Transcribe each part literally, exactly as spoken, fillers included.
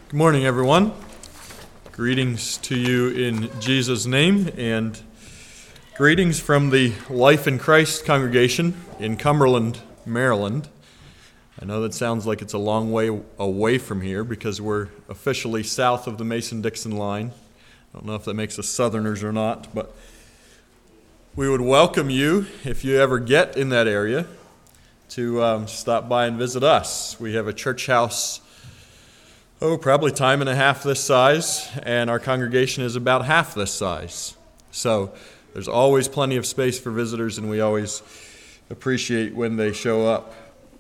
Good morning, everyone. Greetings to you in Jesus' name, and greetings from the Life in Christ congregation in Cumberland, Maryland. I know that sounds like it's a long way away from here because we're officially south of the Mason-Dixon line. I don't know if that makes us Southerners or not, but we would welcome you, if you ever get in that area, to um, stop by and visit us. We have a church house Oh, probably time and a half this size, and our congregation is about half this size. So there's always plenty of space for visitors, and we always appreciate when they show up.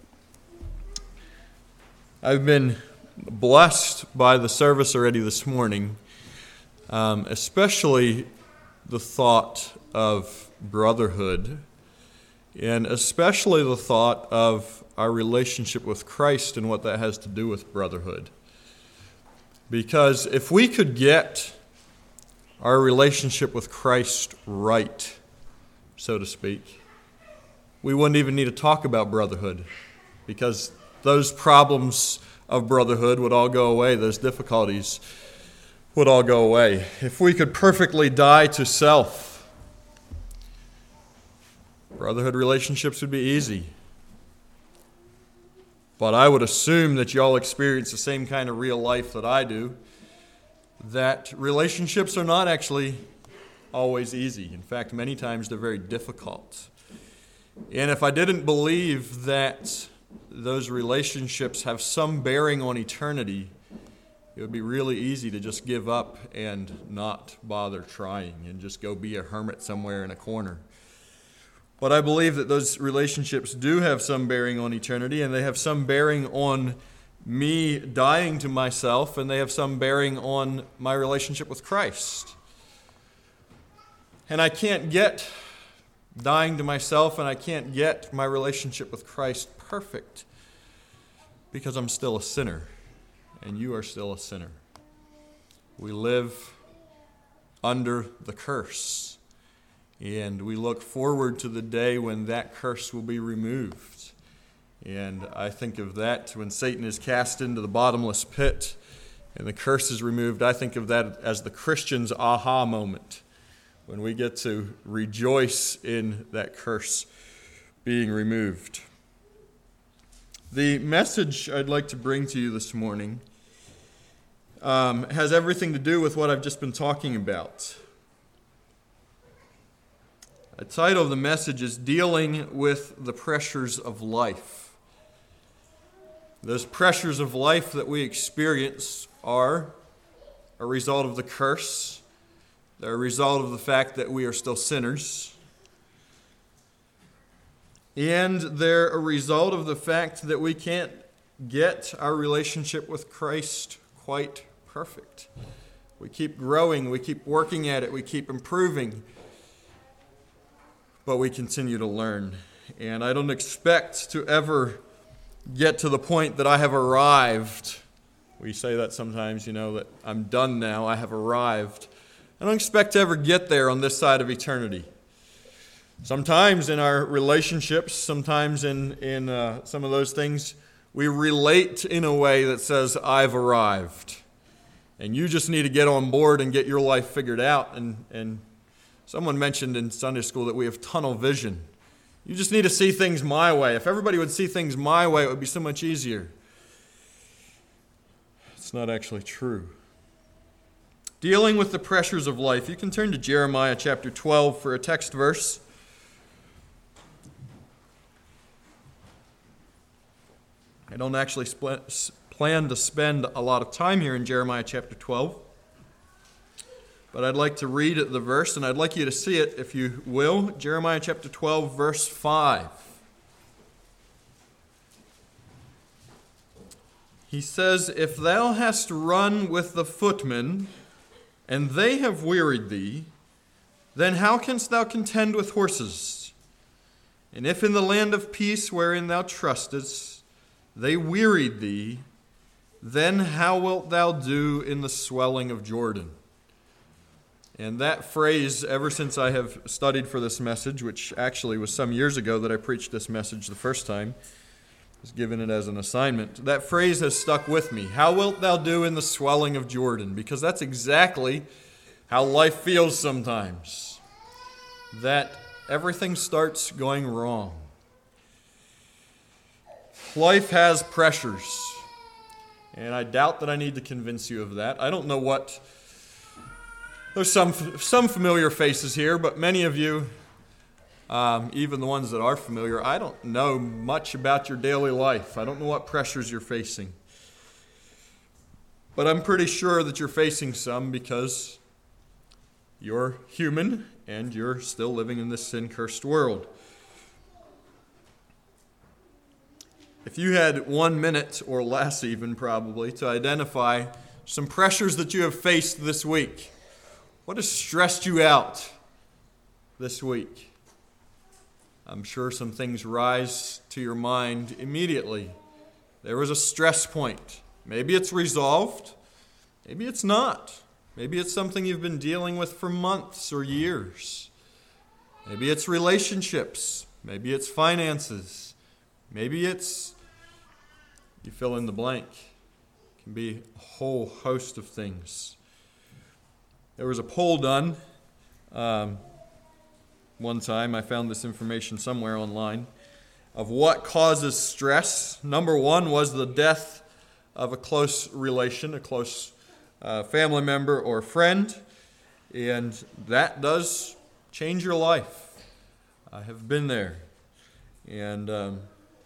I've been blessed by the service already this morning, um, especially the thought of brotherhood, and especially the thought of our relationship with Christ and what that has to do with brotherhood. Because if we could get our relationship with Christ right, so to speak, we wouldn't even need to talk about brotherhood, because those problems of brotherhood would all go away, those difficulties would all go away. If we could perfectly die to self, brotherhood relationships would be easy. But I would assume that you all experience the same kind of real life that I do, that relationships are not actually always easy. In fact, many times they're very difficult. And if I didn't believe that those relationships have some bearing on eternity, it would be really easy to just give up and not bother trying and just go be a hermit somewhere in a corner. But I believe that those relationships do have some bearing on eternity, and they have some bearing on me dying to myself, and they have some bearing on my relationship with Christ. And I can't get dying to myself, and I can't get my relationship with Christ perfect because I'm still a sinner, and you are still a sinner. We live under the curse. And we look forward to the day when that curse will be removed. And I think of that when Satan is cast into the bottomless pit and the curse is removed. I think of that as the Christian's aha moment, when we get to rejoice in that curse being removed. The message I'd like to bring to you this morning um, has everything to do with what I've just been talking about. The title of the message is Dealing with the Pressures of Life. Those pressures of life that we experience are a result of the curse. They're a result of the fact that we are still sinners. And they're a result of the fact that we can't get our relationship with Christ quite perfect. We keep growing, we keep working at it, we keep improving. But we continue to learn. And I don't expect to ever get to the point that I have arrived. We say that sometimes, you know, that I'm done now, I have arrived. I don't expect to ever get there on this side of eternity. Sometimes in our relationships, sometimes in, in uh, some of those things, we relate in a way that says, I've arrived. And you just need to get on board and get your life figured out. And, and Someone mentioned in Sunday school that we have tunnel vision. You just need to see things my way. If everybody would see things my way, it would be so much easier. It's not actually true. Dealing with the pressures of life. You can turn to Jeremiah chapter twelve for a text verse. I don't actually spl- plan to spend a lot of time here in Jeremiah chapter twelve. But I'd like to read the verse, and I'd like you to see it, if you will. Jeremiah chapter twelve, verse five. He says, If thou hast run with the footmen, and they have wearied thee, then how canst thou contend with horses? And if in the land of peace wherein thou trustest, they wearied thee, then how wilt thou do in the swelling of Jordan? And that phrase, ever since I have studied for this message, which actually was some years ago that I preached this message the first time, has given it as an assignment. That phrase has stuck with me. How wilt thou do in the swelling of Jordan? Because that's exactly how life feels sometimes. That everything starts going wrong. Life has pressures. And I doubt that I need to convince you of that. I don't know what... There's some some familiar faces here, but many of you, um, even the ones that are familiar, I don't know much about your daily life. I don't know what pressures you're facing. But I'm pretty sure that you're facing some because you're human and you're still living in this sin-cursed world. If you had one minute or less even probably to identify some pressures that you have faced this week, what has stressed you out this week? I'm sure some things rise to your mind immediately. There was a stress point. Maybe it's resolved. Maybe it's not. Maybe it's something you've been dealing with for months or years. Maybe it's relationships. Maybe it's finances. Maybe it's, you fill in the blank. It can be a whole host of things. There was a poll done um, one time. I found this information somewhere online of what causes stress. Number one was the death of a close relation, a close uh, family member or friend. And that does change your life. I have been there. And um,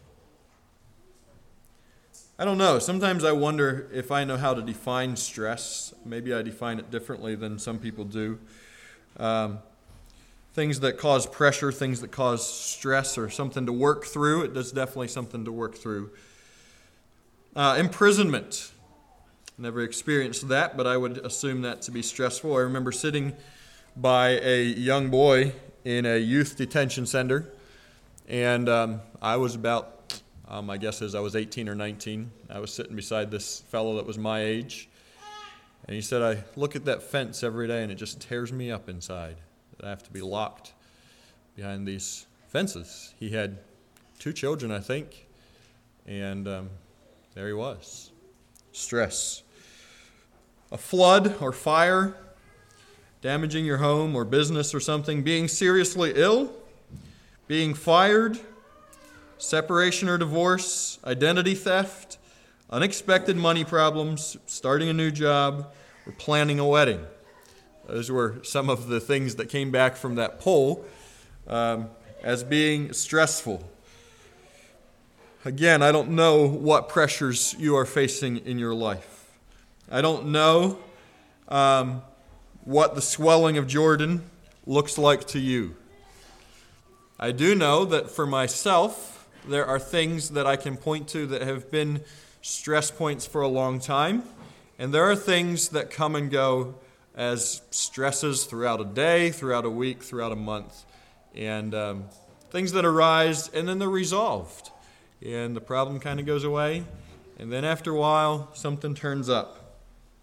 I don't know. Sometimes I wonder if I know how to define stress. Maybe I define it differently than some people do. Um, things that cause pressure, things that cause stress, or something to work through. It is definitely something to work through. Uh, imprisonment. Never experienced that, but I would assume that to be stressful. I remember sitting by a young boy in a youth detention center, and um, I was about Um, I guess as I was eighteen or nineteen, I was sitting beside this fellow that was my age. And he said, I look at that fence every day and it just tears me up inside. That I have to be locked behind these fences. He had two children, I think. And um, there he was. Stress. A flood or fire, damaging your home or business or something, being seriously ill, being fired, separation or divorce, identity theft, unexpected money problems, starting a new job, or planning a wedding. Those were some of the things that came back from that poll um, as being stressful. Again, I don't know what pressures you are facing in your life. I don't know um, what the swelling of Jordan looks like to you. I do know that for myself, there are things that I can point to that have been stress points for a long time. And there are things that come and go as stresses throughout a day, throughout a week, throughout a month. And um, things that arise and then they're resolved. And the problem kind of goes away. And then after a while, something turns up.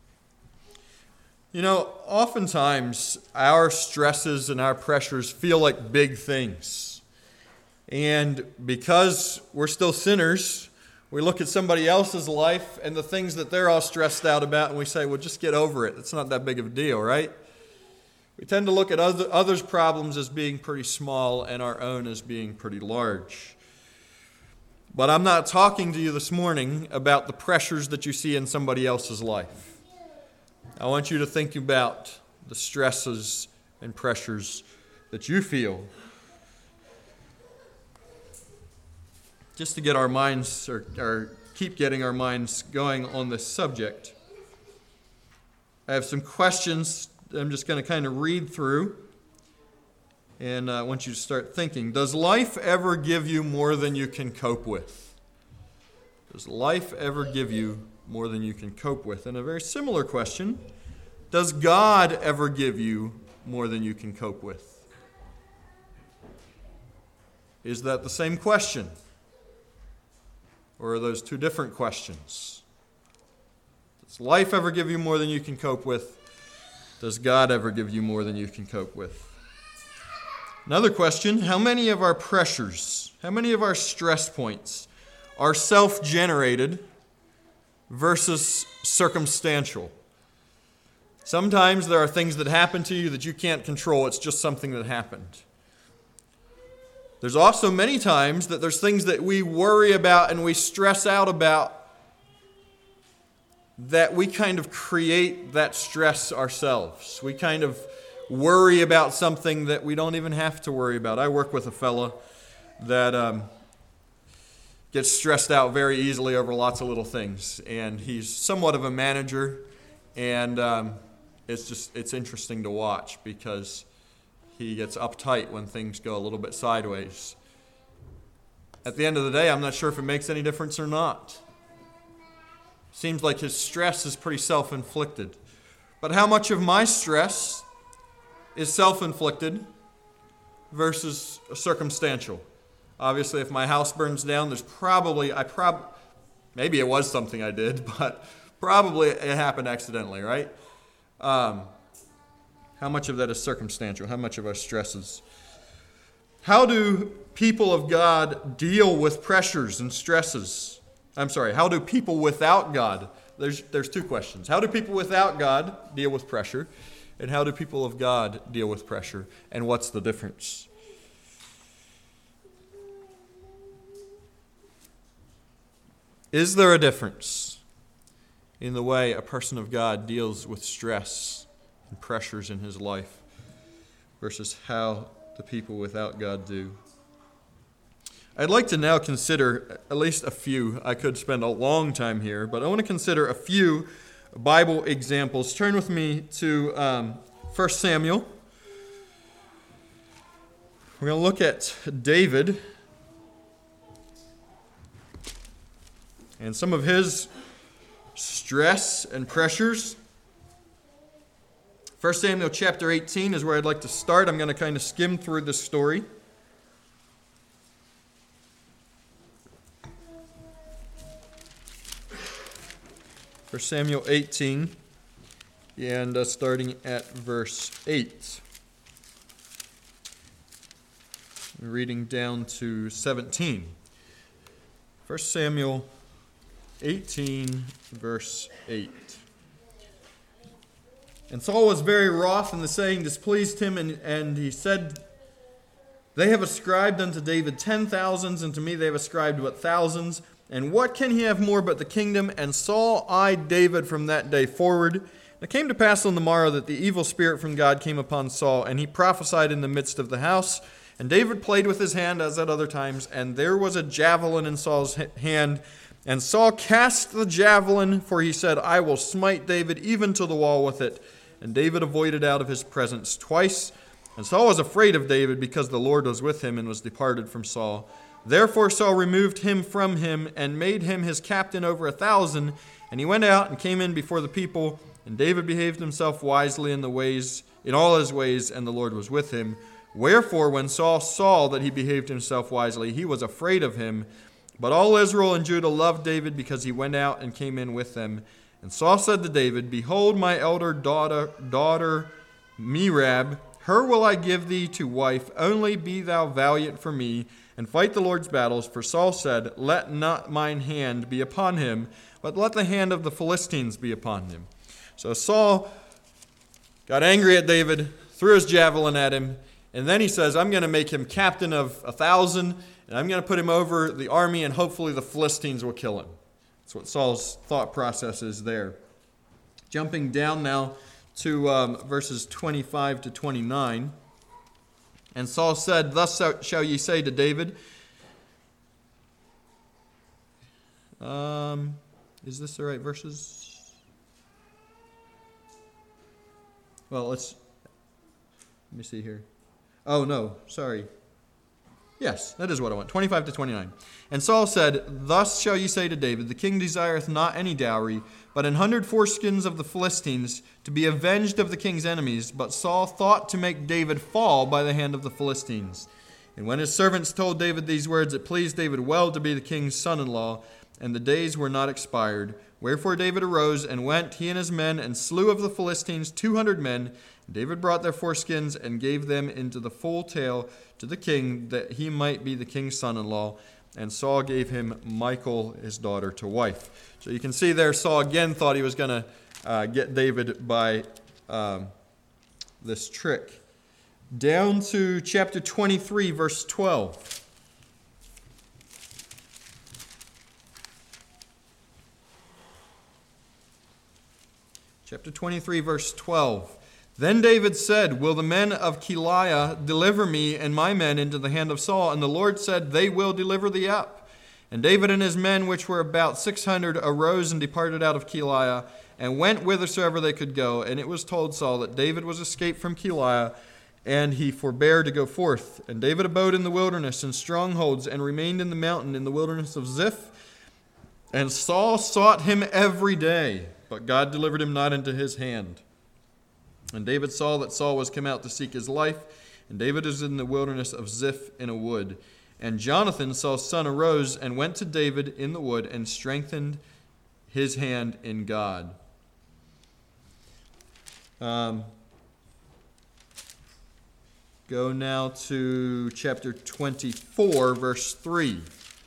You know, oftentimes our stresses and our pressures feel like big things. And because we're still sinners, we look at somebody else's life and the things that they're all stressed out about, and we say, well, just get over it. It's not that big of a deal, right? We tend to look at other, others' problems as being pretty small and our own as being pretty large. But I'm not talking to you this morning about the pressures that you see in somebody else's life. I want you to think about the stresses and pressures that you feel. Just to get our minds, or, or keep getting our minds going on this subject, I have some questions I'm just going to kind of read through, and I want you to start thinking. Does life ever give you more than you can cope with? Does life ever give you more than you can cope with? And a very similar question, does God ever give you more than you can cope with? Is that the same question? Or are those two different questions? Does life ever give you more than you can cope with? Does God ever give you more than you can cope with? Another question, how many of our pressures, how many of our stress points are self-generated versus circumstantial. Sometimes there are things that happen to you that you can't control. It's just something that happened. There's also many times that there's things that we worry about and we stress out about that we kind of create that stress ourselves. We kind of worry about something that we don't even have to worry about. I work with a fella that um, gets stressed out very easily over lots of little things, and he's somewhat of a manager, and um, it's just it's interesting to watch because he gets uptight when things go a little bit sideways. At the end of the day, I'm not sure if it makes any difference or not. Seems like his stress is pretty self-inflicted. But how much of my stress is self-inflicted versus circumstantial? Obviously, if my house burns down, there's probably, I prob, maybe it was something I did, but probably it happened accidentally, right? Um, how much of that is circumstantial? How much of our stress is? How do people of God deal with pressures and stresses? I'm sorry, how do people without God, there's, there's two questions. How do people without God deal with pressure? And how do people of God deal with pressure? And what's the difference? Is there a difference in the way a person of God deals with stress and pressures in his life versus how the people without God do? I'd like to now consider at least a few. I could spend a long time here, but I want to consider a few Bible examples. Turn with me to um, First Samuel. We're going to look at David and some of his stress and pressures. First Samuel chapter eighteen is where I'd like to start. I'm going to kind of skim through this story. First Samuel eighteen, and uh, starting at verse eight. Reading down to seventeen. First Samuel eighteen, verse eight. And Saul was very wroth, and the saying displeased him, and, and he said, They have ascribed unto David ten thousands, and to me they have ascribed but thousands. And what can he have more but the kingdom? And Saul eyed David from that day forward. And it came to pass on the morrow that the evil spirit from God came upon Saul, and he prophesied in the midst of the house. And David played with his hand as at other times, and there was a javelin in Saul's hand. And Saul cast the javelin, for he said, I will smite David even to the wall with it. And David avoided out of his presence twice. And Saul was afraid of David, because the Lord was with him, and was departed from Saul. Therefore Saul removed him from him, and made him his captain over a thousand. And he went out and came in before the people. And David behaved himself wisely in the ways, in all his ways, and the Lord was with him. Wherefore when Saul saw that he behaved himself wisely, he was afraid of him. But all Israel and Judah loved David, because he went out and came in with them. And Saul said to David, Behold, my elder daughter, daughter Merab, her will I give thee to wife. Only be thou valiant for me, and fight the Lord's battles. For Saul said, Let not mine hand be upon him, but let the hand of the Philistines be upon him. So Saul got angry at David, threw his javelin at him, and then he says, I'm going to make him captain of a thousand, and I'm going to put him over the army, and hopefully the Philistines will kill him. That's what Saul's thought process is there. Jumping down now to um, verses twenty-five to twenty-nine. And Saul said, Thus shall ye say to David. Um, is this the right verses? Well, let's, let me see here. Oh, no, sorry. Yes, that is what I want. twenty-five to twenty-nine. And Saul said, Thus shall ye say to David, The king desireth not any dowry, but an hundred foreskins of the Philistines, to be avenged of the king's enemies. But Saul thought to make David fall by the hand of the Philistines. And when his servants told David these words, it pleased David well to be the king's son-in-law, and the days were not expired. Wherefore David arose and went, he and his men, and slew of the Philistines two hundred men. David brought their foreskins and gave them into the full tale to the king, that he might be the king's son-in-law. and Saul gave him Michal, his daughter, to wife. So you can see there, Saul again thought he was going to uh, get David by um, this trick. Down to chapter twenty-three, verse twelve. Chapter twenty-three, verse twelve. Then David said, "Will the men of Keilah deliver me and my men into the hand of Saul?" And the Lord said, "They will deliver thee up." And David and his men, which were about six hundred, arose and departed out of Keilah, and went whithersoever they could go. And it was told Saul that David was escaped from Keilah, and he forbare to go forth. And David abode in the wilderness in strongholds, and remained in the mountain in the wilderness of Ziph. And Saul sought him every day, but God delivered him not into his hand. And David saw that Saul was come out to seek his life, and David was in the wilderness of Ziph in a wood. And Jonathan, Saul's son, arose and went to David in the wood, and strengthened his hand in God. Um, go now to chapter twenty-four, verse three.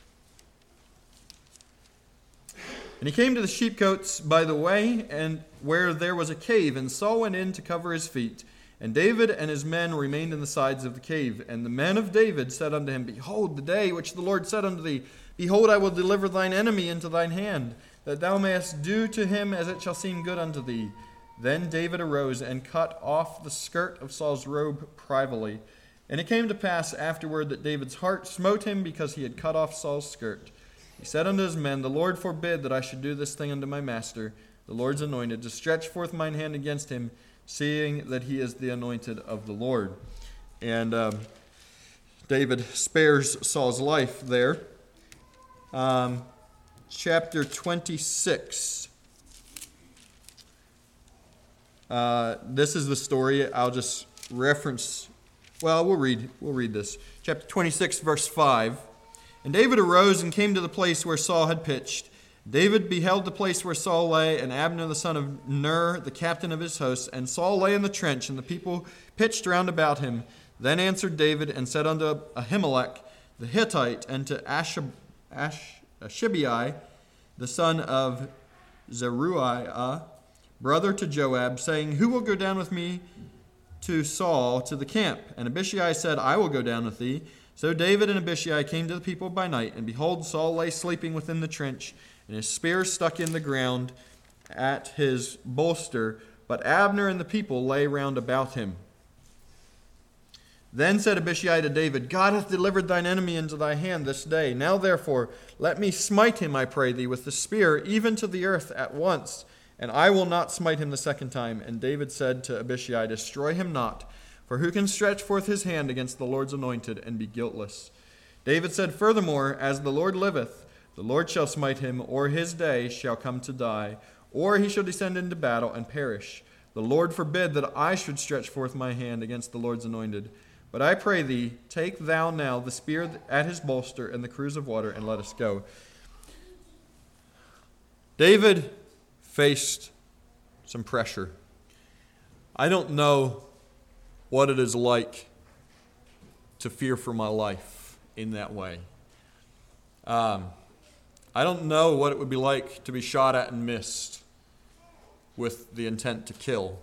And he came to the sheepcotes by the way, and where there was a cave, and Saul went in to cover his feet. And David and his men remained in the sides of the cave. And the men of David said unto him, "Behold, the day which the Lord said unto thee, Behold, I will deliver thine enemy into thine hand, that thou mayest do to him as it shall seem good unto thee." Then David arose and cut off the skirt of Saul's robe privily. And it came to pass afterward that David's heart smote him because he had cut off Saul's skirt. He said unto his men, "The Lord forbid that I should do this thing unto my master, the Lord's anointed, to stretch forth mine hand against him, seeing that he is the anointed of the Lord." And um, David spares Saul's life there. Um, chapter twenty-six. Uh, this is the story. I'll just reference. Well, we'll read. We'll read this. Chapter twenty-six, verse five. And David arose and came to the place where Saul had pitched. David beheld the place where Saul lay, and Abner the son of Ner, the captain of his hosts. And Saul lay in the trench, and the people pitched round about him. Then answered David and said unto Ahimelech the Hittite, and to Ashab, Ash, Ashibai, the son of Zeruiah, brother to Joab, saying, "Who will go down with me to Saul to the camp?" And Abishai said, "I will go down with thee." So David and Abishai came to the people by night, and behold, Saul lay sleeping within the trench, and his spear stuck in the ground at his bolster, but Abner and the people lay round about him. Then said Abishai to David, "God hath delivered thine enemy into thy hand this day. Now therefore let me smite him, I pray thee, with the spear, even to the earth at once, and I will not smite him the second time." And David said to Abishai, "Destroy him not, for who can stretch forth his hand against the Lord's anointed and be guiltless?" David said furthermore, "As the Lord liveth, the Lord shall smite him, or his day shall come to die, or he shall descend into battle and perish. The Lord forbid that I should stretch forth my hand against the Lord's anointed. But I pray thee, take thou now the spear at his bolster and the cruse of water, and let us go." David faced some pressure. I don't know what it is like to fear for my life in that way. Um, I don't know what it would be like to be shot at and missed with the intent to kill.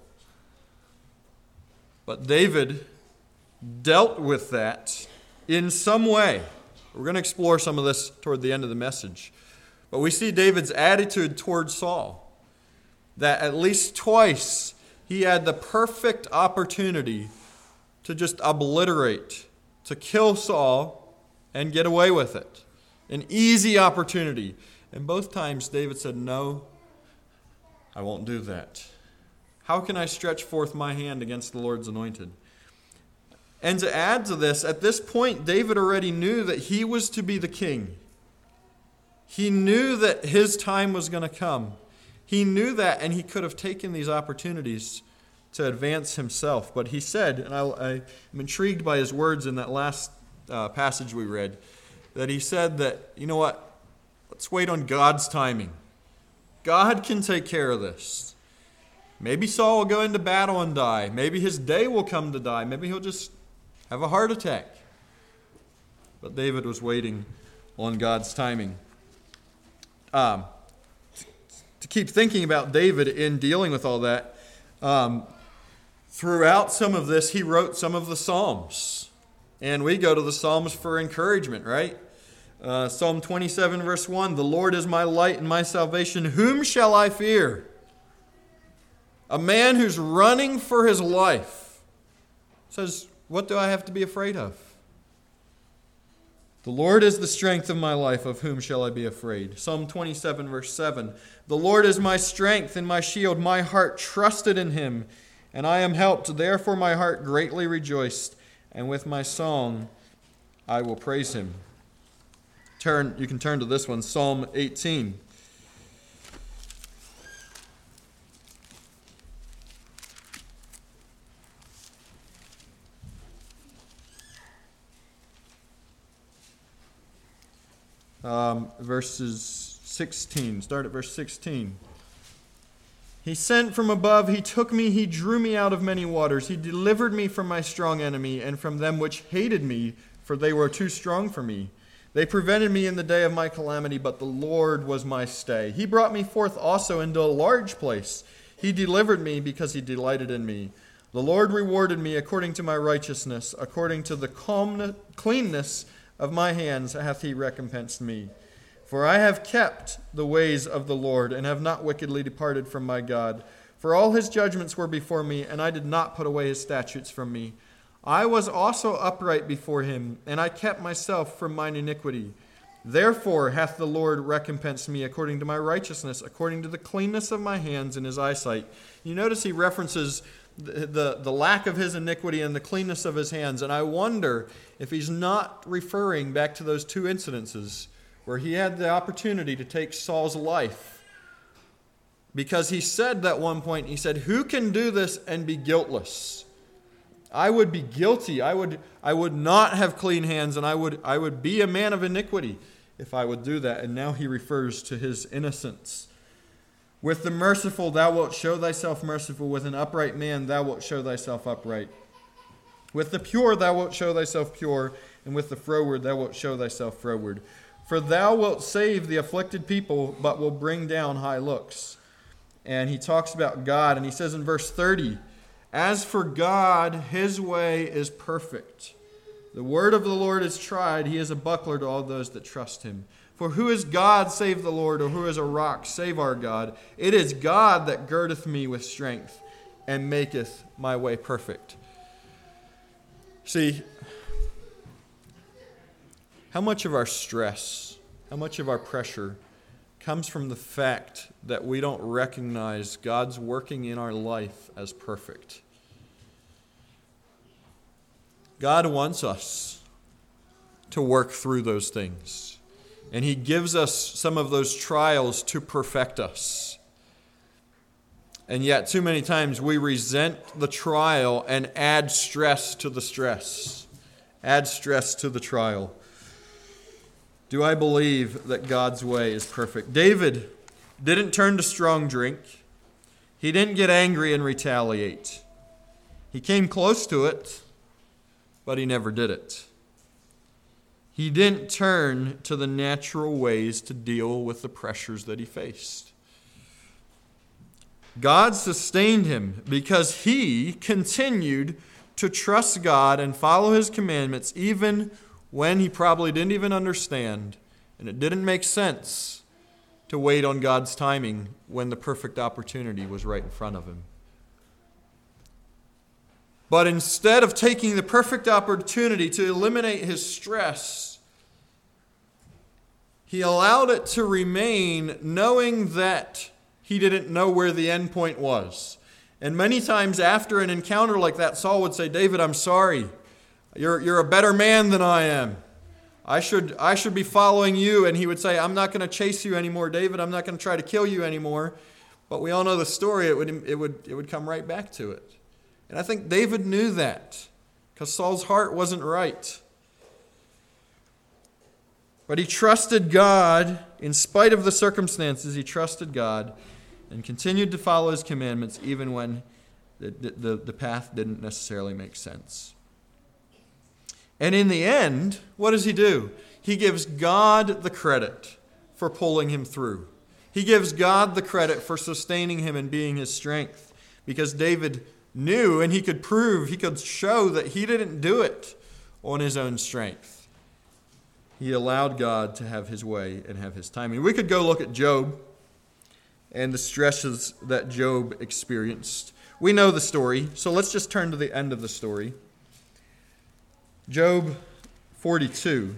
But David dealt with that in some way. We're going to explore some of this toward the end of the message. But we see David's attitude toward Saul, that at least twice he had the perfect opportunity to just obliterate, to kill Saul and get away with it. An easy opportunity. And both times David said, "No, I won't do that. How can I stretch forth my hand against the Lord's anointed?" And to add to this, at this point, David already knew that he was to be the king. He knew that his time was going to come. He knew that, and he could have taken these opportunities to advance himself. But he said, and I, I am intrigued by his words in that last uh, passage we read, that he said that, you know what, let's wait on God's timing. God can take care of this. Maybe Saul will go into battle and die. Maybe his day will come to die. Maybe he'll just have a heart attack. But David was waiting on God's timing. Um, to keep thinking about David in dealing with all that, um, throughout some of this, he wrote some of the Psalms. And we go to the Psalms for encouragement, right? Uh, Psalm twenty-seven, verse one, "The Lord is my light and my salvation. Whom shall I fear?" A man who's running for his life says, what do I have to be afraid of? The Lord is the strength of my life. Of whom shall I be afraid? Psalm twenty-seven, verse seven, "The Lord is my strength and my shield. My heart trusted in him, and I am helped. Therefore my heart greatly rejoiced, and with my song I will praise him." Turn, you can turn to this one, Psalm eighteen. Um, verses sixteen. Start at verse sixteen. "He sent from above, he took me, he drew me out of many waters. He delivered me from my strong enemy and from them which hated me, for they were too strong for me. They prevented me in the day of my calamity, but the Lord was my stay. He brought me forth also into a large place. He delivered me because he delighted in me. The Lord rewarded me according to my righteousness, according to the calmness, cleanness of my hands hath he recompensed me. For I have kept the ways of the Lord, and have not wickedly departed from my God. For all his judgments were before me, and I did not put away his statutes from me. I was also upright before him, and I kept myself from mine iniquity. Therefore hath the Lord recompensed me according to my righteousness, according to the cleanness of my hands in his eyesight." You notice he references the, the, the lack of his iniquity and the cleanness of his hands, and I wonder if he's not referring back to those two incidences where he had the opportunity to take Saul's life. Because he said at one point, he said, "Who can do this and be guiltless? I would be guilty. I would I would not have clean hands, and I would I would be a man of iniquity if I would do that." And now he refers to his innocence. "With the merciful thou wilt show thyself merciful. With an upright man thou wilt show thyself upright. With the pure thou wilt show thyself pure, and with the froward thou wilt show thyself froward. For thou wilt save the afflicted people, but will bring down high looks." And he talks about God, and he says in verse thirty, "As for God, his way is perfect. The word of the Lord is tried. He is a buckler to all those that trust him. For who is God save the Lord, or who is a rock save our God? It is God that girdeth me with strength, and maketh my way perfect." See, how much of our stress, how much of our pressure comes from the fact that we don't recognize God's working in our life as perfect. God wants us to work through those things, and he gives us some of those trials to perfect us. And yet, too many times, we resent the trial and add stress to the stress, add stress to the trial. Do I believe that God's way is perfect? David didn't turn to strong drink. He didn't get angry and retaliate. He came close to it, but he never did it. He didn't turn to the natural ways to deal with the pressures that he faced. God sustained him because he continued to trust God and follow his commandments even when he probably didn't even understand, and it didn't make sense to wait on God's timing when the perfect opportunity was right in front of him. But instead of taking the perfect opportunity to eliminate his stress, he allowed it to remain, knowing that he didn't know where the end point was. And many times after an encounter like that, Saul would say, "David, I'm sorry. You're, you're a better man than I am. I should, I should be following you." And he would say, "I'm not going to chase you anymore, David. I'm not going to try to kill you anymore." But we all know the story. It would, it would, it would come right back to it. And I think David knew that because Saul's heart wasn't right. But he trusted God in spite of the circumstances. He trusted God and continued to follow his commandments even when the, the, the path didn't necessarily make sense. And in the end, what does he do? he gives God the credit for pulling him through. He gives God the credit for sustaining him and being his strength, because David knew and he could prove, he could show that he didn't do it on his own strength. He allowed God to have his way and have his timing. We could go look at Job and the stresses that Job experienced. We know the story, so let's just turn to the end of the story. Job forty-two.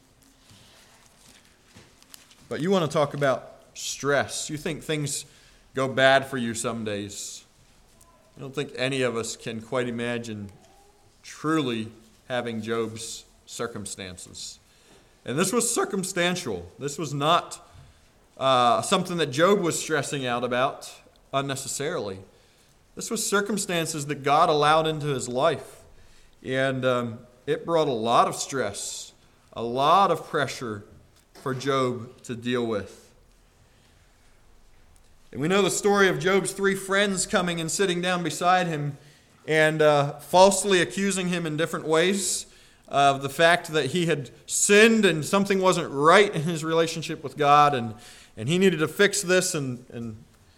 But you want to talk about stress. You think things go bad for you some days. I don't think any of us can quite imagine truly having Job's circumstances. And this was circumstantial. This was not uh, something that Job was stressing out about unnecessarily. This was circumstances that God allowed into his life. And um, it brought a lot of stress, a lot of pressure for Job to deal with. And we know the story of Job's three friends coming and sitting down beside him and uh, falsely accusing him in different ways of the fact that he had sinned and something wasn't right in his relationship with God, and, and he needed to fix this, and, and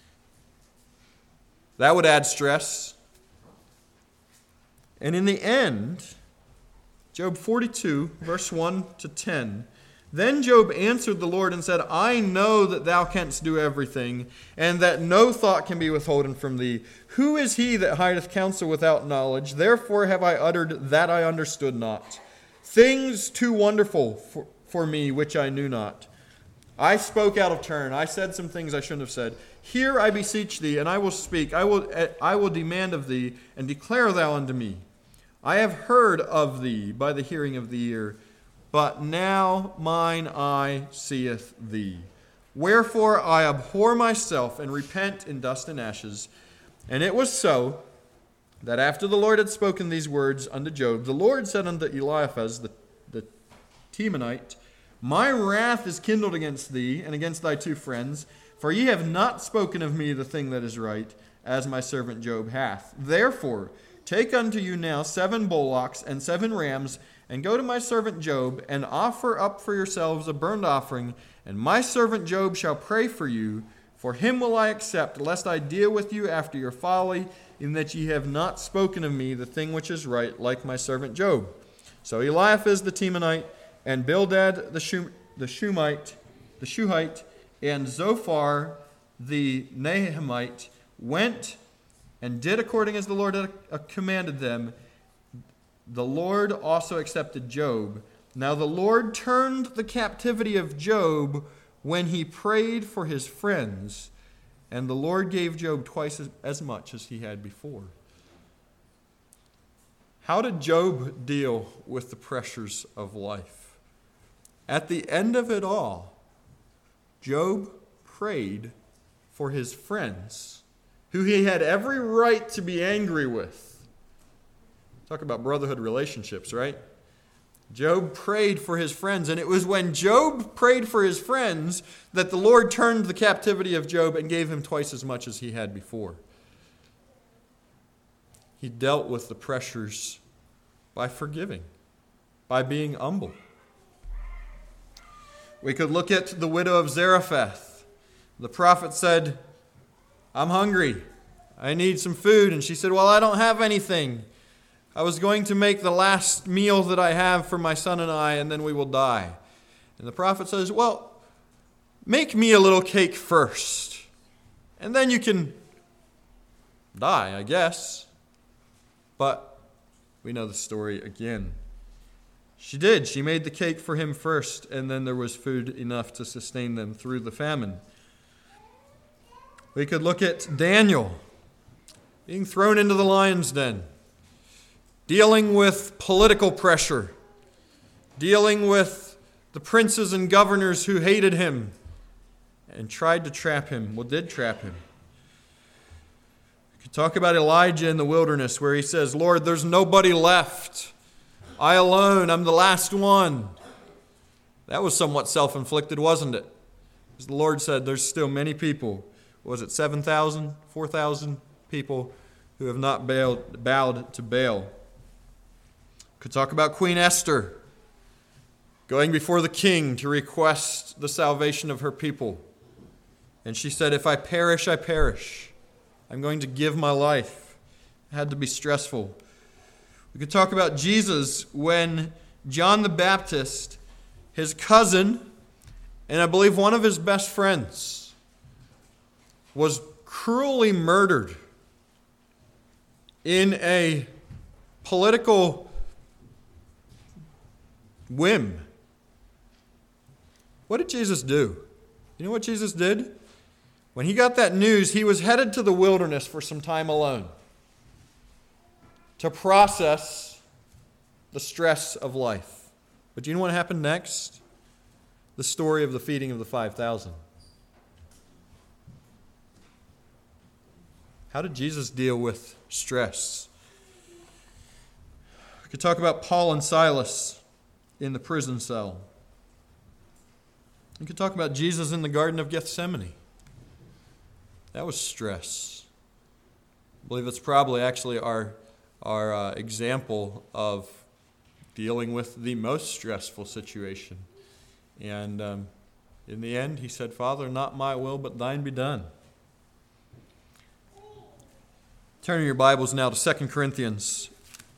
that would add stress. And in the end, Job forty-two, verse one to ten, then Job answered the Lord and said, I know that thou canst do everything, and that no thought can be withholden from thee. Who is he that hideth counsel without knowledge? Therefore have I uttered that I understood not. Things too wonderful for, for me, which I knew not. I spoke out of turn. I said some things I shouldn't have said. Hear, I beseech thee, and I will speak. I will, I will demand of thee, and declare thou unto me. I have heard of thee by the hearing of the ear, but now mine eye seeth thee. Wherefore I abhor myself and repent in dust and ashes. And it was so that after the Lord had spoken these words unto Job, the Lord said unto Eliphaz the, the Temanite, My wrath is kindled against thee and against thy two friends, for ye have not spoken of me the thing that is right, as my servant Job hath. Therefore take unto you now seven bullocks and seven rams, and go to my servant Job, and offer up for yourselves a burnt offering, and my servant Job shall pray for you. For him will I accept, lest I deal with you after your folly, in that ye have not spoken of me the thing which is right, like my servant Job. So Eliphaz the Temanite, and Bildad the Shum- the Shumite, the Shuhite, and Zophar the Naamite went and did according as the Lord had commanded them. The Lord also accepted Job. Now the Lord turned the captivity of Job when he prayed for his friends, and the Lord gave Job twice as, as much as he had before. How did Job deal with the pressures of life? At the end of it all, Job prayed for his friends, who he had every right to be angry with. Talk about brotherhood relationships, right? Job prayed for his friends, and it was when Job prayed for his friends that the Lord turned the captivity of Job and gave him twice as much as he had before. He dealt with the pressures by forgiving, by being humble. We could look at the widow of Zarephath. The prophet said, I'm hungry. I need some food. And she said, well, I don't have anything. I was going to make the last meal that I have for my son and I, and then we will die. And the prophet says, well, make me a little cake first, and then you can die, I guess. But we know the story again. She did. She made the cake for him first, and then there was food enough to sustain them through the famine. We could look at Daniel being thrown into the lion's den, dealing with political pressure, dealing with the princes and governors who hated him and tried to trap him, well, did trap him. We could talk about Elijah in the wilderness where he says, Lord, there's nobody left. I alone, I'm the last one. That was somewhat self-inflicted, wasn't it? As the Lord said, there's still many people. Was it seven thousand, four thousand people who have not bowed, bowed to Baal? Could talk about Queen Esther, going before the king to request the salvation of her people. And she said, if I perish, I perish. I'm going to give my life. It had to be stressful. We could talk about Jesus when John the Baptist, his cousin, and I believe one of his best friends, was cruelly murdered in a political whim. What did Jesus do? You know what Jesus did? When he got that news, he was headed to the wilderness for some time alone to process the stress of life. But do you know what happened next? The story of the feeding of the five thousand. How did Jesus deal with stress? We could talk about Paul and Silas in the prison cell. We could talk about Jesus in the Garden of Gethsemane. That was stress. I believe it's probably actually our, our uh, example of dealing with the most stressful situation. And um, in the end, he said, Father, not my will, but thine be done. Turn your Bibles now to Second Corinthians.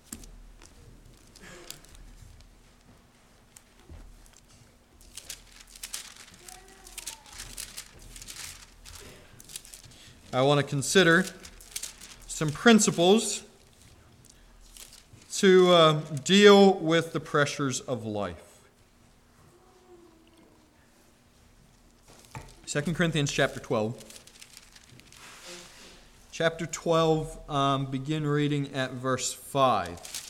I want to consider some principles to uh, deal with the pressures of life. Second Corinthians chapter twelve. Chapter twelve, um, begin reading at verse five.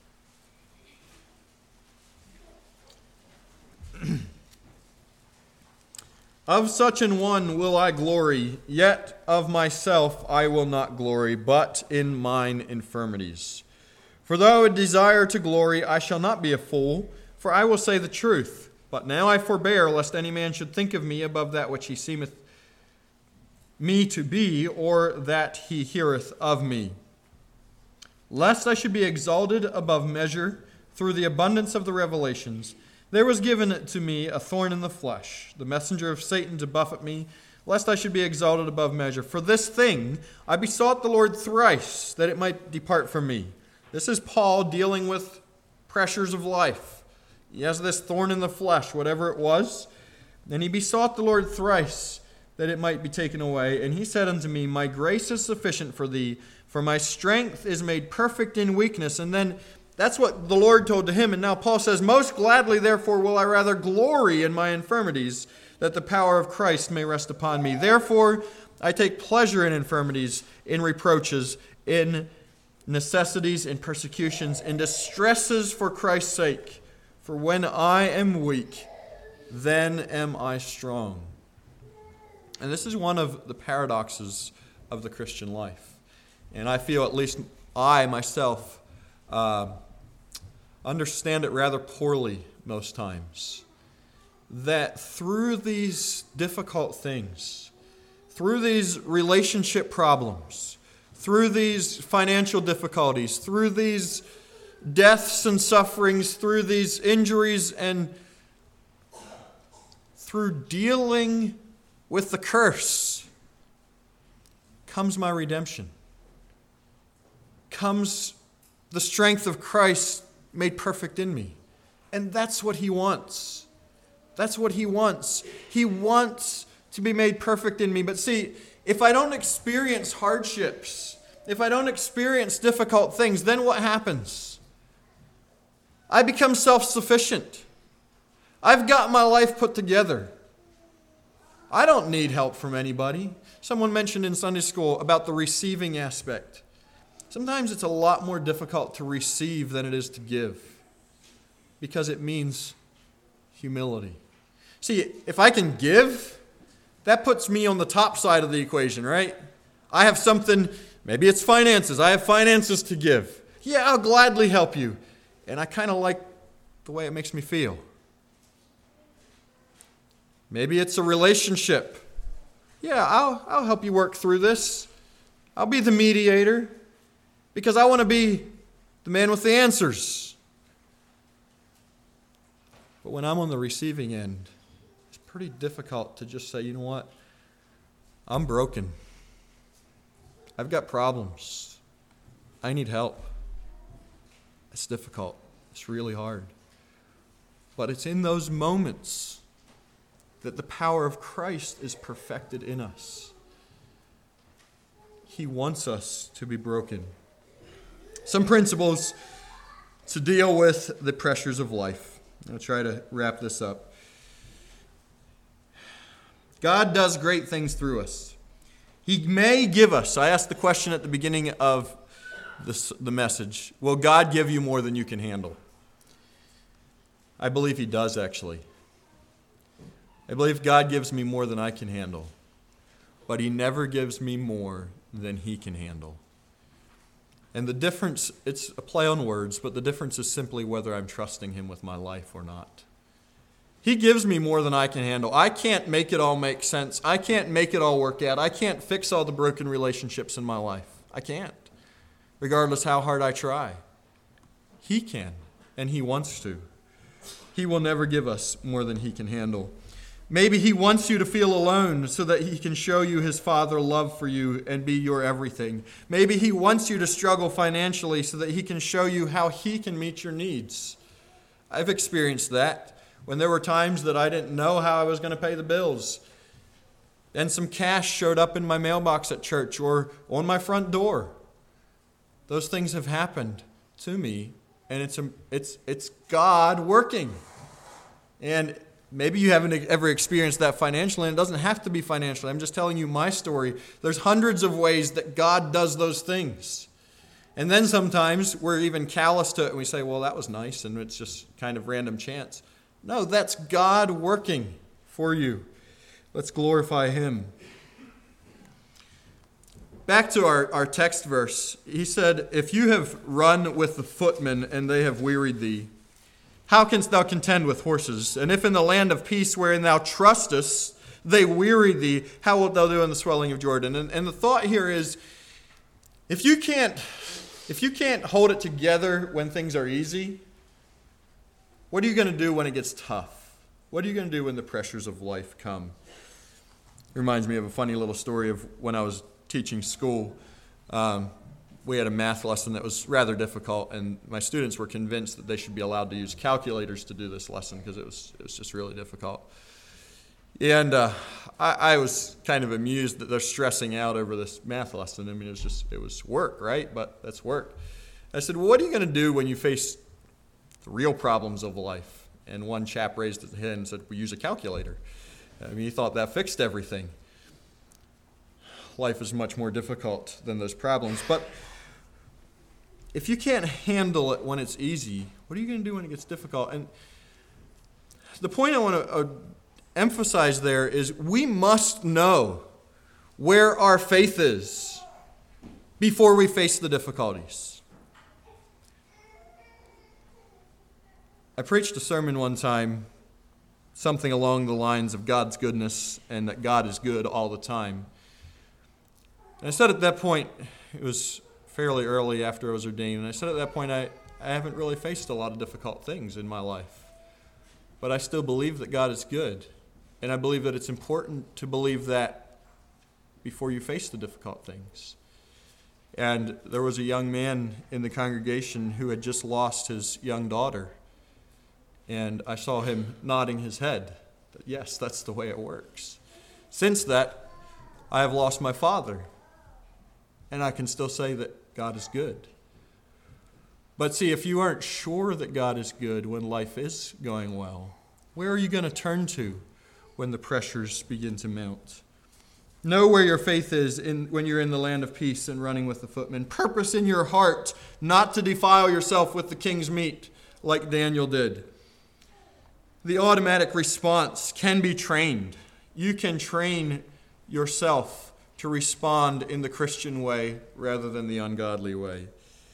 Of such an one will I glory, yet of myself I will not glory, but in mine infirmities. For though I would desire to glory, I shall not be a fool, for I will say the truth. But now I forbear, lest any man should think of me above that which he seemeth me to be, or that he heareth of me. Lest I should be exalted above measure through the abundance of the revelations, there was given to me a thorn in the flesh, the messenger of Satan to buffet me, lest I should be exalted above measure. For this thing I besought the Lord thrice, that it might depart from me. This is Paul dealing with pressures of life. He has this thorn in the flesh, whatever it was. And he besought the Lord thrice, that it might be taken away. And he said unto me, My grace is sufficient for thee, for my strength is made perfect in weakness. And then that's what the Lord told to him. And now Paul says, Most gladly, therefore, will I rather glory in my infirmities, that the power of Christ may rest upon me. Therefore, I take pleasure in infirmities, in reproaches, in necessities, in persecutions, in distresses for Christ's sake. For when I am weak, then am I strong. And this is one of the paradoxes of the Christian life. And I feel, at least I myself, uh, understand it rather poorly most times. That through these difficult things, through these relationship problems, through these financial difficulties, through these deaths and sufferings, through these injuries, and through dealing with the curse, comes my redemption. Comes the strength of Christ made perfect in me. And that's what he wants. That's what he wants. He wants to be made perfect in me. But see, if I don't experience hardships, if I don't experience difficult things, then what happens? I become self-sufficient. I've got my life put together. I don't need help from anybody. Someone mentioned in Sunday school about the receiving aspect. Sometimes it's a lot more difficult to receive than it is to give, because it means humility. See, if I can give, that puts me on the top side of the equation, right? I have something, maybe it's finances. I have finances to give. Yeah, I'll gladly help you. And I kind of like the way it makes me feel. Maybe it's a relationship. Yeah, I'll, I'll help you work through this. I'll be the mediator because I want to be the man with the answers. But when I'm on the receiving end, it's pretty difficult to just say, you know what? I'm broken. I've got problems. I need help. It's difficult. It's really hard. But it's in those moments that the power of Christ is perfected in us. He wants us to be broken. Some principles to deal with the pressures of life. I'll try to wrap this up. God does great things through us. He may give us, I asked the question at the beginning of this, the message, will God give you more than you can handle? I believe He does, actually. I believe God gives me more than I can handle. But He never gives me more than He can handle. And the difference, it's a play on words, but the difference is simply whether I'm trusting Him with my life or not. He gives me more than I can handle. I can't make it all make sense. I can't make it all work out. I can't fix all the broken relationships in my life. I can't, regardless how hard I try. He can, and He wants to. He will never give us more than He can handle. Maybe He wants you to feel alone so that He can show you His Father love for you and be your everything. Maybe He wants you to struggle financially so that He can show you how He can meet your needs. I've experienced that when there were times that I didn't know how I was going to pay the bills. And some cash showed up in my mailbox at church or on my front door. Those things have happened to me, and it's it's it's God working. And maybe you haven't ever experienced that financially, and it doesn't have to be financially. I'm just telling you my story. There's hundreds of ways that God does those things. And then sometimes we're even callous to it, and we say, well, that was nice, and it's just kind of random chance. No, that's God working for you. Let's glorify Him. Back to our, our text verse. He said, if you have run with the footmen and they have wearied thee, how canst thou contend with horses? And if in the land of peace wherein thou trustest, they weary thee, how wilt thou do in the swelling of Jordan? And, and the thought here is, if you can't, if you can't hold it together when things are easy, what are you going to do when it gets tough? What are you going to do when the pressures of life come? It reminds me of a funny little story of when I was teaching school. Um, we had a math lesson that was rather difficult, and my students were convinced that they should be allowed to use calculators to do this lesson because it was it was just really difficult. And uh, I, I was kind of amused that they're stressing out over this math lesson. I mean, it was just it was work, right? But that's work. I said, well, what are you going to do when you face the real problems of life? And one chap raised his hand and said, we use a calculator. I mean, he thought that fixed everything. Life is much more difficult than those problems. But if you can't handle it when it's easy, what are you going to do when it gets difficult? And the point I want to uh, emphasize there is we must know where our faith is before we face the difficulties. I preached a sermon one time, something along the lines of God's goodness and that God is good all the time. And I said at that point, it was fairly early after I was ordained, and I said at that point, I, I haven't really faced a lot of difficult things in my life. But I still believe that God is good. And I believe that it's important to believe that before you face the difficult things. And there was a young man in the congregation who had just lost his young daughter. And I saw him nodding his head that, yes, that's the way it works. Since that, I have lost my father. And I can still say that God is good. But see, if you aren't sure that God is good when life is going well, where are you going to turn to when the pressures begin to mount? Know where your faith is in, when you're in the land of peace and running with the footmen. Purpose in your heart not to defile yourself with the king's meat like Daniel did. The automatic response can be trained. You can train yourself to respond in the Christian way rather than the ungodly way.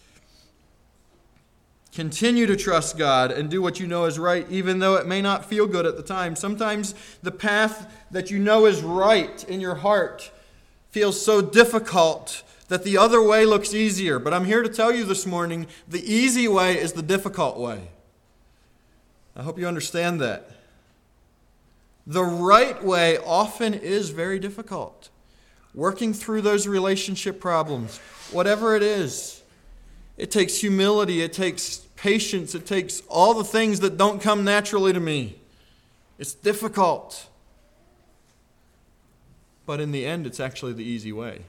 Continue to trust God and do what you know is right, even though it may not feel good at the time. Sometimes the path that you know is right in your heart feels so difficult that the other way looks easier. But I'm here to tell you this morning, the easy way is the difficult way. I hope you understand that. The right way often is very difficult. Working through those relationship problems, whatever it is, it takes humility, it takes patience, it takes all the things that don't come naturally to me. It's difficult. But in the end, it's actually the easy way.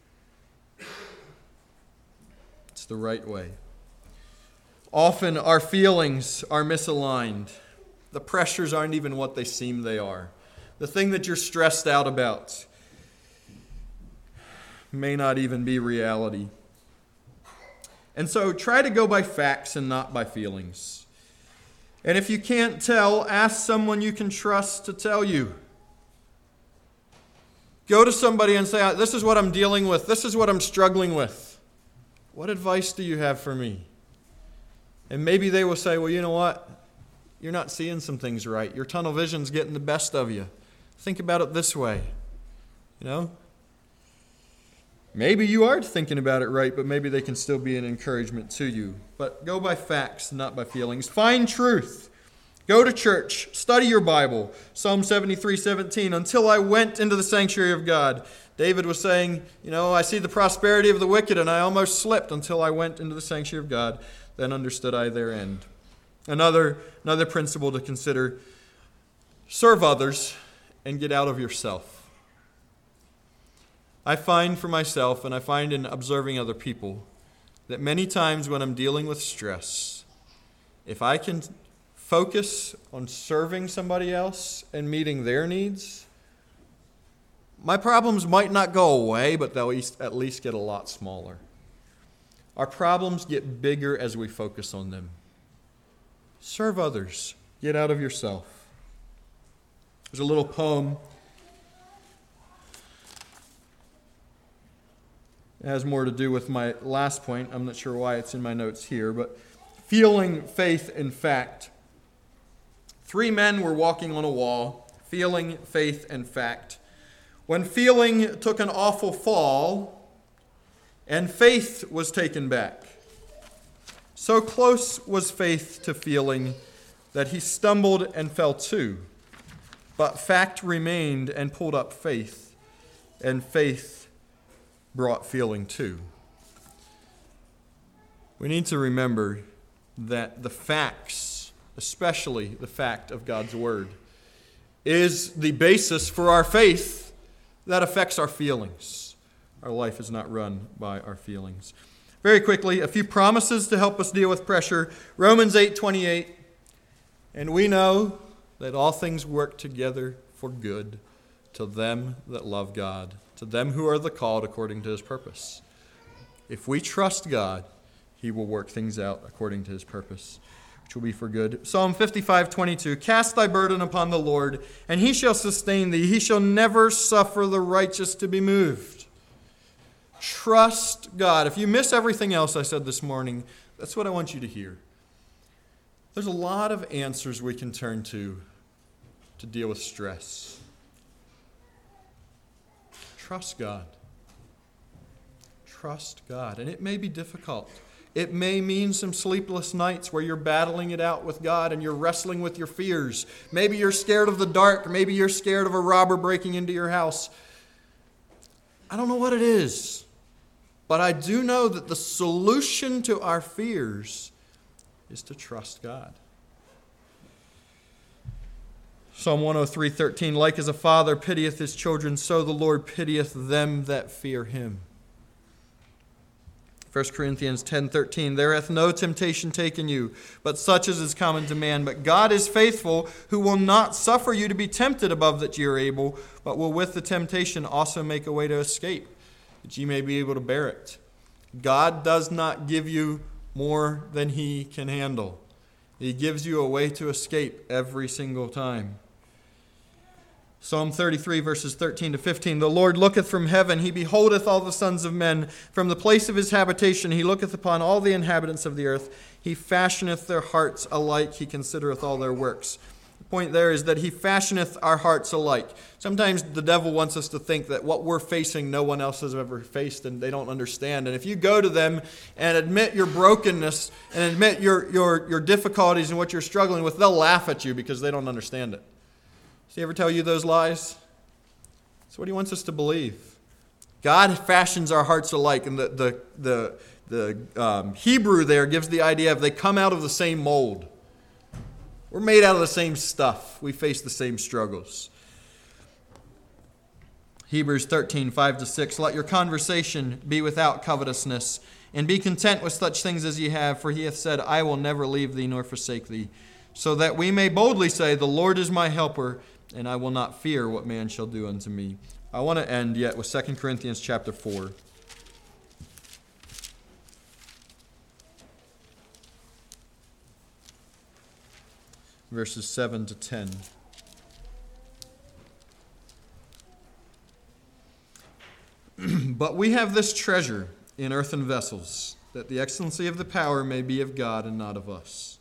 It's the right way. Often our feelings are misaligned. The pressures aren't even what they seem they are. The thing that you're stressed out about may not even be reality. And so try to go by facts and not by feelings. And if you can't tell, ask someone you can trust to tell you. Go to somebody and say, this is what I'm dealing with. This is what I'm struggling with. What advice do you have for me? And maybe they will say, well, you know what? You're not seeing some things right. Your tunnel vision's getting the best of you. Think about it this way. You know? Maybe you are thinking about it right, but maybe they can still be an encouragement to you. But go by facts, not by feelings. Find truth. Go to church. Study your Bible. Psalm seventy-three seventeen. Until I went into the sanctuary of God. David was saying, you know, I see the prosperity of the wicked, and I almost slipped until I went into the sanctuary of God. Then understood I their end. Another, another principle to consider. Serve others and get out of yourself. I find for myself, and I find in observing other people, that many times when I'm dealing with stress, if I can focus on serving somebody else and meeting their needs, my problems might not go away, but they'll at least get a lot smaller. Our problems get bigger as we focus on them. Serve others. Get out of yourself. There's a little poem. It has more to do with my last point. I'm not sure why it's in my notes here, but feeling, faith, and fact. Three men were walking on a wall, feeling, faith, and fact. When feeling took an awful fall, and faith was taken back. So close was faith to feeling that he stumbled and fell too. But fact remained and pulled up faith, and faith brought feeling too. We need to remember that the facts, especially the fact of God's Word, is the basis for our faith that affects our feelings. Our life is not run by our feelings. Very quickly, a few promises to help us deal with pressure. Romans eight twenty-eight. And we know that all things work together for good to them that love God, to them who are the called according to his purpose. If we trust God, he will work things out according to his purpose, which will be for good. Psalm fifty-five twenty-two. Cast thy burden upon the Lord, and he shall sustain thee. He shall never suffer the righteous to be moved. Trust God. If you miss everything else I said this morning, that's what I want you to hear. There's a lot of answers we can turn to to deal with stress. Trust God. Trust God. And it may be difficult. It may mean some sleepless nights where you're battling it out with God and you're wrestling with your fears. Maybe you're scared of the dark. Maybe you're scared of a robber breaking into your house. I don't know what it is. But I do know that the solution to our fears is to trust God. Psalm one oh three thirteen. Like as a father pitieth his children, so the Lord pitieth them that fear him. First Corinthians ten thirteen. There hath no temptation taken you, but such as is common to man. But God is faithful, who will not suffer you to be tempted above that ye are able, but will with the temptation also make a way to escape, that ye may be able to bear it. God does not give you more than he can handle. He gives you a way to escape every single time. Psalm thirty-three, verses thirteen to fifteen. The Lord looketh from heaven, he beholdeth all the sons of men. From the place of his habitation he looketh upon all the inhabitants of the earth. He fashioneth their hearts alike, he considereth all their works. The point there is that he fashioneth our hearts alike. Sometimes the devil wants us to think that what we're facing no one else has ever faced and they don't understand. And if you go to them and admit your brokenness and admit your, your, your difficulties and what you're struggling with, they'll laugh at you because they don't understand it. Does he ever tell you those lies? That's what he wants us to believe. God fashions our hearts alike. And the, the, the, the um, Hebrew there gives the idea of they come out of the same mold. We're made out of the same stuff. We face the same struggles. Hebrews thirteen, five to six. Let your conversation be without covetousness, and be content with such things as ye have, for he hath said, I will never leave thee nor forsake thee. So that we may boldly say, the Lord is my helper, and I will not fear what man shall do unto me. I want to end yet with Second Corinthians chapter four. Verses seven to ten. But we have this treasure in earthen vessels, that the excellency of the power may be of God and not of us.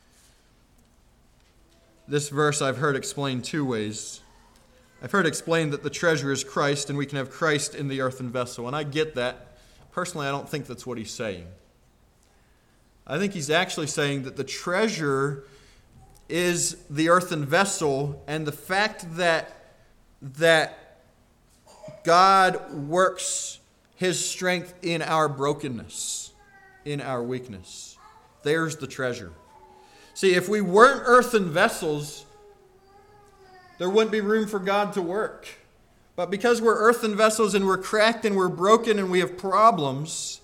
This verse I've heard explained two ways. I've heard explained that the treasure is Christ, and we can have Christ in the earthen vessel. And I get that. Personally, I don't think that's what he's saying. I think he's actually saying that the treasure is the earthen vessel, and the fact that that God works his strength in our brokenness, in our weakness. There's the treasure. See, if we weren't earthen vessels, there wouldn't be room for God to work. But because we're earthen vessels and we're cracked and we're broken and we have problems,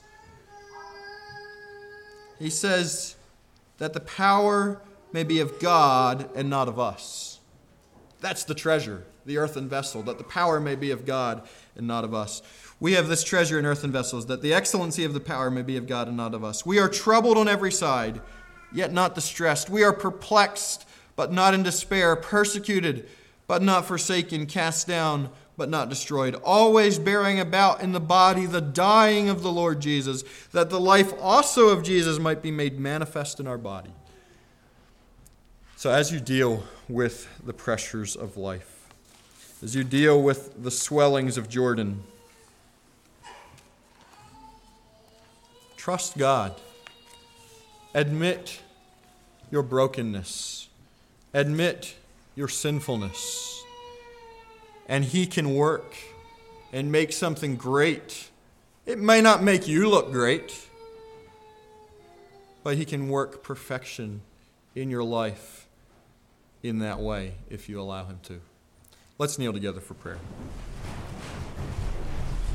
he says that the power may be of God and not of us. That's the treasure, the earthen vessel, that the power may be of God and not of us. We have this treasure in earthen vessels, that the excellency of the power may be of God and not of us. We are troubled on every side, yet not distressed. We are perplexed, but not in despair, persecuted, but not forsaken, cast down, but not destroyed, always bearing about in the body the dying of the Lord Jesus, that the life also of Jesus might be made manifest in our body. So as you deal with the pressures of life, as you deal with the swellings of Jordan, trust God. Admit your brokenness. Admit your sinfulness. And he can work and make something great. It may not make you look great, but he can work perfection in your life in that way if you allow him to. Let's kneel together for prayer.